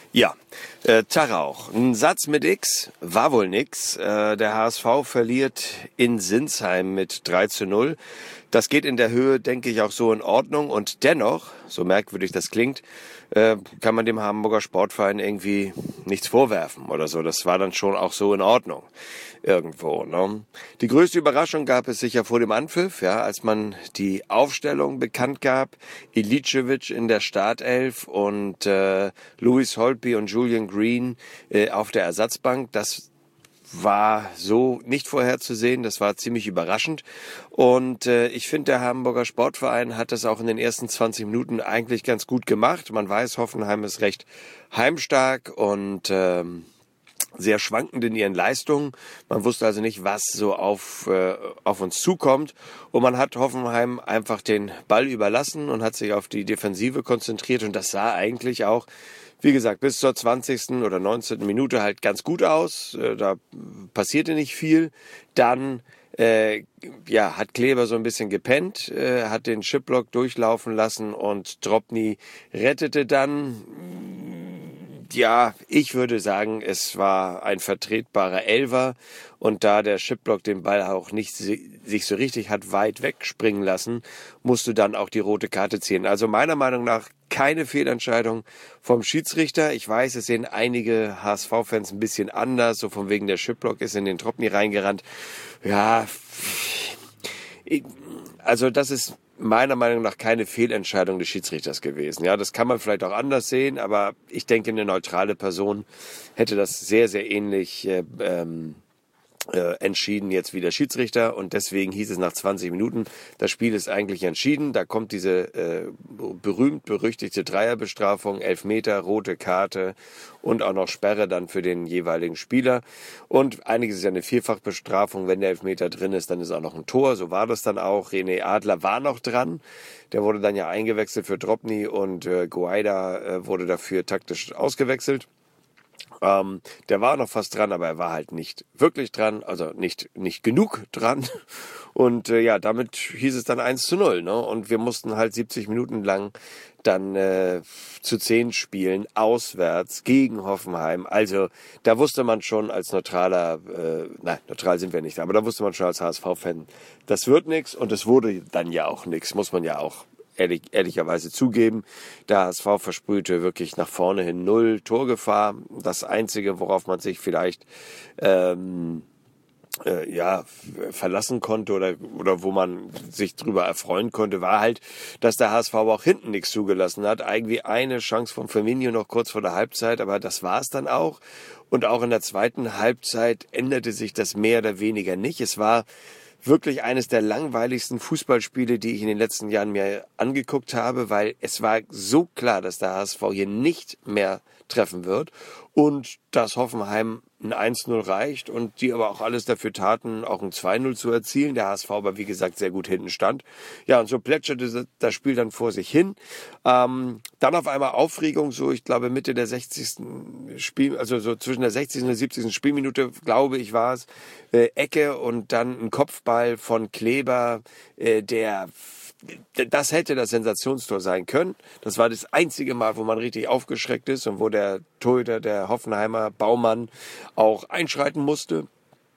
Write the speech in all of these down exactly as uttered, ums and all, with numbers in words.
Ja, äh, Tag auch. Ein Satz mit X war wohl nix. Äh, der H S V verliert in Sinsheim mit drei zu null. Das geht in der Höhe, denke ich, auch so in Ordnung. Und dennoch, so merkwürdig das klingt, äh, kann man dem Hamburger Sportverein irgendwie nichts vorwerfen oder so. Das war dann schon auch so in Ordnung irgendwo. Ne? Die größte Überraschung gab es sicher vor dem Anpfiff, ja, als man die Aufstellung bekannt gab. Ilicevic in der Startelf und äh, Louis Holtby und Julian Green äh, auf der Ersatzbank. Das war so nicht vorherzusehen, das war ziemlich überraschend und äh, ich finde, der Hamburger Sportverein hat das auch in den ersten zwanzig Minuten eigentlich ganz gut gemacht. Man weiß, Hoffenheim ist recht heimstark und ähm, sehr schwankend in ihren Leistungen. Man wusste also nicht, was so auf, äh, auf uns zukommt. Und man hat Hoffenheim einfach den Ball überlassen und hat sich auf die Defensive konzentriert. Und das sah eigentlich auch, wie gesagt, bis zur zwanzigsten oder neunzehnten Minute halt ganz gut aus. Äh, da passierte nicht viel. Dann äh, ja, hat Kleber so ein bisschen gepennt, äh, hat den Chipblock durchlaufen lassen und Drobny rettete dann. Ja, ich würde sagen, es war ein vertretbarer Elfer und da der Chipblock den Ball auch nicht sich so richtig hat weit wegspringen lassen, musste dann auch die rote Karte ziehen. Also meiner Meinung nach keine Fehlentscheidung vom Schiedsrichter. Ich weiß, es sehen einige H S V-Fans ein bisschen anders, so von wegen der Chipblock ist in den Drobny reingerannt. Ja, also das ist meiner Meinung nach keine Fehlentscheidung des Schiedsrichters gewesen. Ja, das kann man vielleicht auch anders sehen, aber ich denke, eine neutrale Person hätte das sehr, sehr ähnlich äh, ähm, äh, entschieden jetzt wie der Schiedsrichter und deswegen hieß es nach zwanzig Minuten, das Spiel ist eigentlich entschieden. Da kommt diese äh, berühmt-berüchtigte Dreierbestrafung, Elfmeter, rote Karte und auch noch Sperre dann für den jeweiligen Spieler. Und einiges ist ja eine Vierfachbestrafung. Wenn der Elfmeter drin ist, dann ist auch noch ein Tor. So war das dann auch. René Adler war noch dran. Der wurde dann ja eingewechselt für Drobny und äh, Guaida äh, wurde dafür taktisch ausgewechselt. Ähm, der war noch fast dran, aber er war halt nicht wirklich dran, also nicht nicht genug dran. Und äh, ja, damit hieß es dann eins zu null. Ne? Und wir mussten halt siebzig Minuten lang dann äh, zu zehn spielen, auswärts gegen Hoffenheim. Also da wusste man schon als neutraler, äh, nein, neutral sind wir nicht, aber da wusste man schon als H S V-Fan, das wird nichts und es wurde dann ja auch nichts, muss man ja auch Ehrlich, ehrlicherweise zugeben. Der H S V versprühte wirklich nach vorne hin null Torgefahr. Das Einzige, worauf man sich vielleicht ähm, äh, ja verlassen konnte oder oder wo man sich drüber erfreuen konnte, war halt, dass der H S V aber auch hinten nichts zugelassen hat. Irgendwie eine Chance von Firmino noch kurz vor der Halbzeit, aber das war es dann auch. Und auch in der zweiten Halbzeit änderte sich das mehr oder weniger nicht. Es war wirklich eines der langweiligsten Fußballspiele, die ich in den letzten Jahren mir angeguckt habe, weil es war so klar, dass der H S V hier nicht mehr treffen wird und dass Hoffenheim ein eins null reicht und die aber auch alles dafür taten, auch ein zwei null zu erzielen. Der H S V aber, wie gesagt, sehr gut hinten stand. Ja, und so plätscherte das Spiel dann vor sich hin. Ähm, dann auf einmal Aufregung, so ich glaube Mitte der sechzigsten Spiel, also so zwischen der sechzigsten und der siebzigsten Spielminute, glaube ich, war es, äh, Ecke und dann ein Kopfball von Kleber, äh, der das hätte das Sensationstor sein können. Das war das einzige Mal, wo man richtig aufgeschreckt ist und wo der Torhüter, der Hoffenheimer Baumann, auch einschreiten musste.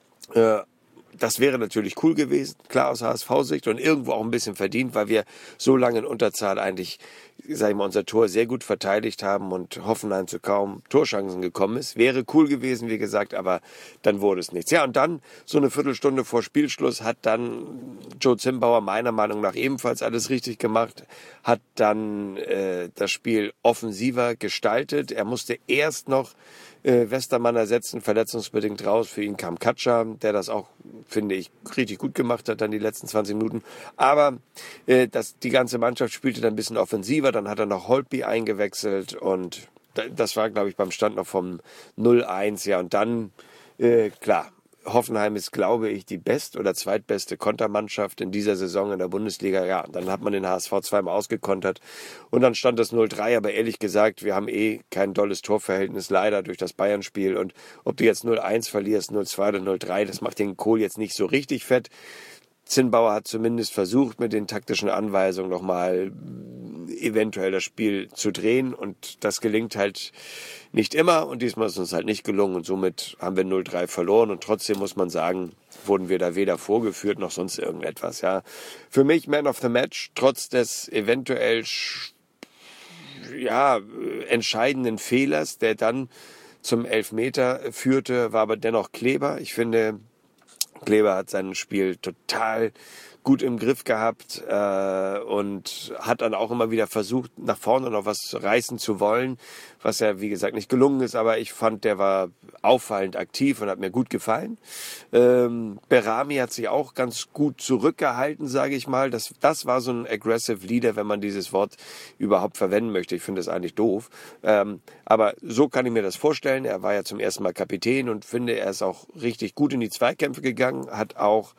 Äh, Das wäre natürlich cool gewesen, klar aus H S V-Sicht und irgendwo auch ein bisschen verdient, weil wir so lange in Unterzahl eigentlich, sag ich mal, unser Tor sehr gut verteidigt haben und Hoffenheim zu kaum Torschancen gekommen ist. Wäre cool gewesen, wie gesagt, aber dann wurde es nichts. Ja, und dann, so eine Viertelstunde vor Spielschluss, hat dann Joe Zimbauer meiner Meinung nach ebenfalls alles richtig gemacht, hat dann äh, das Spiel offensiver gestaltet. Er musste erst noch äh, Westermann ersetzen, verletzungsbedingt raus. Für ihn kam Katscha, der das auch, finde ich, richtig gut gemacht hat, dann die letzten zwanzig Minuten. Aber äh, das, die ganze Mannschaft spielte dann ein bisschen offensiver. Dann hat er noch Holtby eingewechselt und das war, glaube ich, beim Stand noch vom null eins. Ja, und dann, äh, klar, Hoffenheim ist, glaube ich, die best- oder zweitbeste Kontermannschaft in dieser Saison in der Bundesliga. Ja, dann hat man den H S V zweimal ausgekontert und dann stand das null drei. Aber ehrlich gesagt, wir haben eh kein dolles Torverhältnis, leider durch das Bayern-Spiel. Und ob du jetzt null eins verlierst, null zwei oder null drei, das macht den Kohl jetzt nicht so richtig fett. Zinnbauer hat zumindest versucht, mit den taktischen Anweisungen nochmal eventuell das Spiel zu drehen und das gelingt halt nicht immer und diesmal ist uns halt nicht gelungen und somit haben wir null drei verloren und trotzdem muss man sagen, wurden wir da weder vorgeführt noch sonst irgendetwas. Ja, für mich Man of the Match, trotz des eventuell ja, entscheidenden Fehlers, der dann zum Elfmeter führte, war aber dennoch Kleber. Ich finde, Kleber hat sein Spiel total gut im Griff gehabt äh, und hat dann auch immer wieder versucht, nach vorne noch was reißen zu wollen, was ja, wie gesagt, nicht gelungen ist, aber ich fand, der war auffallend aktiv und hat mir gut gefallen. Ähm, Berami hat sich auch ganz gut zurückgehalten, sage ich mal. Das, das war so ein aggressive Leader, wenn man dieses Wort überhaupt verwenden möchte. Ich finde das eigentlich doof. Ähm, aber so kann ich mir das vorstellen. Er war ja zum ersten Mal Kapitän und finde, er ist auch richtig gut in die Zweikämpfe gegangen, hat auch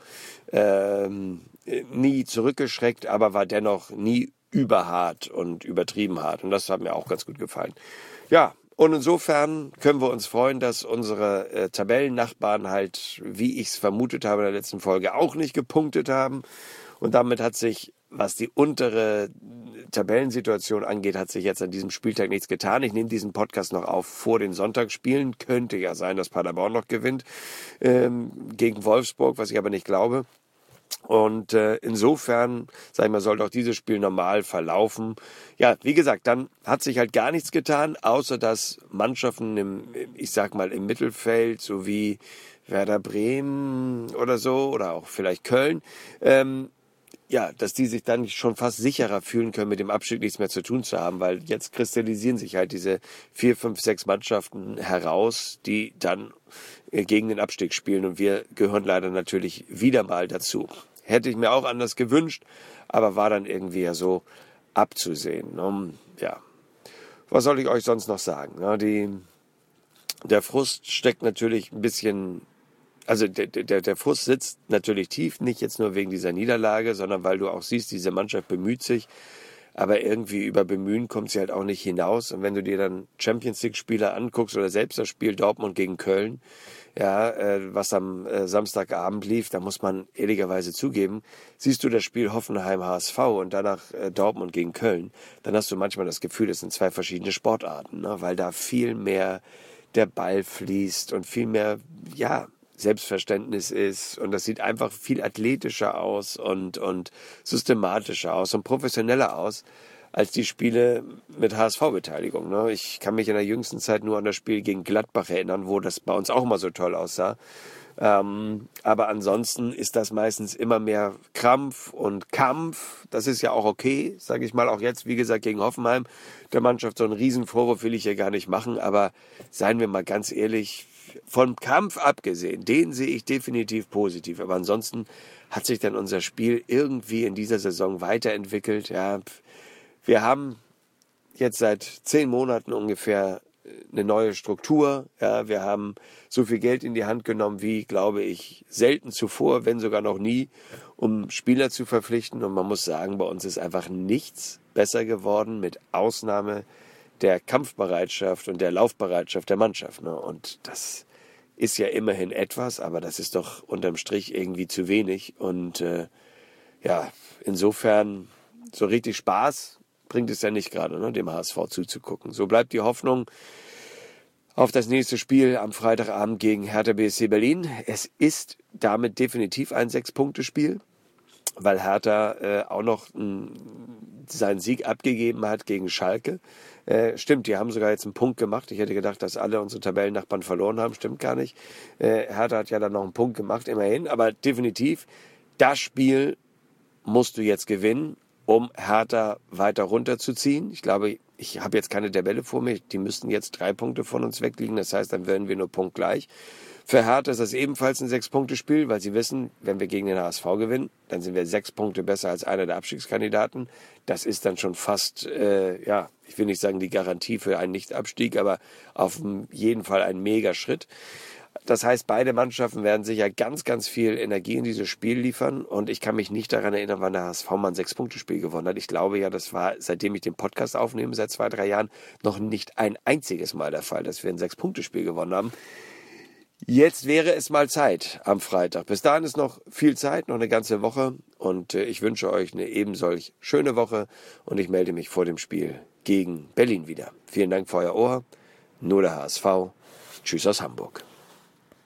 ähm, nie zurückgeschreckt, aber war dennoch nie überhart und übertrieben hart. Und das hat mir auch ganz gut gefallen. Ja, und insofern können wir uns freuen, dass unsere äh, Tabellennachbarn halt, wie ich es vermutet habe in der letzten Folge, auch nicht gepunktet haben. Und damit hat sich, was die untere Tabellensituation angeht, hat sich jetzt an diesem Spieltag nichts getan. Ich nehme diesen Podcast noch auf vor den Sonntagsspielen. Könnte ja sein, dass Paderborn noch gewinnt ähm, gegen Wolfsburg, was ich aber nicht glaube. Und äh, insofern, sag ich mal, sollte auch dieses Spiel normal verlaufen. Ja, wie gesagt, dann hat sich halt gar nichts getan, außer dass Mannschaften im, ich sag mal, im Mittelfeld, so wie Werder Bremen oder so, oder auch vielleicht Köln, ähm, ja, dass die sich dann schon fast sicherer fühlen können, mit dem Abstieg nichts mehr zu tun zu haben, weil jetzt kristallisieren sich halt diese vier, fünf, sechs Mannschaften heraus, die dann gegen den Abstieg spielen und wir gehören leider natürlich wieder mal dazu. Hätte ich mir auch anders gewünscht, aber war dann irgendwie ja so abzusehen. Ja, was soll ich euch sonst noch sagen? Die, der Frust steckt natürlich ein bisschen, also der, der, der Frust sitzt natürlich tief, nicht jetzt nur wegen dieser Niederlage, sondern weil du auch siehst, diese Mannschaft bemüht sich, aber irgendwie über Bemühen kommt sie halt auch nicht hinaus. Und wenn du dir dann Champions-League-Spieler anguckst oder selbst das Spiel Dortmund gegen Köln, ja, äh, was am äh, Samstagabend lief, da muss man ehrlicherweise zugeben, siehst du das Spiel Hoffenheim-H S V und danach äh, Dortmund gegen Köln, dann hast du manchmal das Gefühl, das sind zwei verschiedene Sportarten, ne? Weil da viel mehr der Ball fließt und viel mehr, ja, Selbstverständnis ist und das sieht einfach viel athletischer aus und, und systematischer aus und professioneller aus als die Spiele mit H S V-Beteiligung. Ne? Ich kann mich in der jüngsten Zeit nur an das Spiel gegen Gladbach erinnern, wo das bei uns auch immer so toll aussah. Ähm, aber ansonsten ist das meistens immer mehr Krampf und Kampf. Das ist ja auch okay, sage ich mal, auch jetzt, wie gesagt, gegen Hoffenheim. Der Mannschaft so einen Riesenvorwurf will ich hier gar nicht machen, aber seien wir mal ganz ehrlich, vom Kampf abgesehen, den sehe ich definitiv positiv. Aber ansonsten hat sich dann unser Spiel irgendwie in dieser Saison weiterentwickelt. Ja, wir haben jetzt seit zehn Monaten ungefähr eine neue Struktur. Ja, wir haben so viel Geld in die Hand genommen wie, glaube ich, selten zuvor, wenn sogar noch nie, um Spieler zu verpflichten. Und man muss sagen, bei uns ist einfach nichts besser geworden, mit Ausnahme der Kampfbereitschaft und der Laufbereitschaft der Mannschaft. Ne? Und das ist ja immerhin etwas, aber das ist doch unterm Strich irgendwie zu wenig. Und äh, ja, insofern so richtig Spaß bringt es ja nicht gerade, ne, dem H S V zuzugucken. So bleibt die Hoffnung auf das nächste Spiel am Freitagabend gegen Hertha B S C Berlin. Es ist damit definitiv ein Sechs-Punkte-Spiel, weil Hertha äh, auch noch m, seinen Sieg abgegeben hat gegen Schalke. Äh, stimmt, die haben sogar jetzt einen Punkt gemacht. Ich hätte gedacht, dass alle unsere Tabellennachbarn verloren haben. Stimmt gar nicht. Äh, Hertha hat ja dann noch einen Punkt gemacht, immerhin. Aber definitiv, das Spiel musst du jetzt gewinnen, um Hertha weiter runterzuziehen. Ich glaube, ich habe jetzt keine Tabelle vor mir. Die müssten jetzt drei Punkte von uns wegliegen. Das heißt, dann werden wir nur punktgleich. Für Hertha ist das ebenfalls ein Sechs-Punkte-Spiel, weil sie wissen, wenn wir gegen den H S V gewinnen, dann sind wir sechs Punkte besser als einer der Abstiegskandidaten. Das ist dann schon fast, äh, ja, ich will nicht sagen die Garantie für einen Nicht-Abstieg, aber auf jeden Fall ein Mega-Schritt. Das heißt, beide Mannschaften werden sicher ganz, ganz viel Energie in dieses Spiel liefern. Und ich kann mich nicht daran erinnern, wann der H S V mal ein Sechs-Punkte-Spiel gewonnen hat. Ich glaube ja, das war, seitdem ich den Podcast aufnehme, seit zwei, drei Jahren, noch nicht ein einziges Mal der Fall, dass wir ein Sechs-Punkte-Spiel gewonnen haben. Jetzt wäre es mal Zeit am Freitag. Bis dahin ist noch viel Zeit, noch eine ganze Woche. Und äh, ich wünsche euch eine ebensolch schöne Woche. Und ich melde mich vor dem Spiel gegen Berlin wieder. Vielen Dank für euer Ohr. Nur der H S V. Tschüss aus Hamburg.